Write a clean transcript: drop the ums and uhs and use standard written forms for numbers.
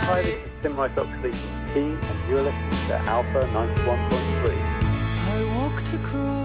Hi, this is Tim Rice Oxley from Key, and you're listening to Alpha 91.3. I walked across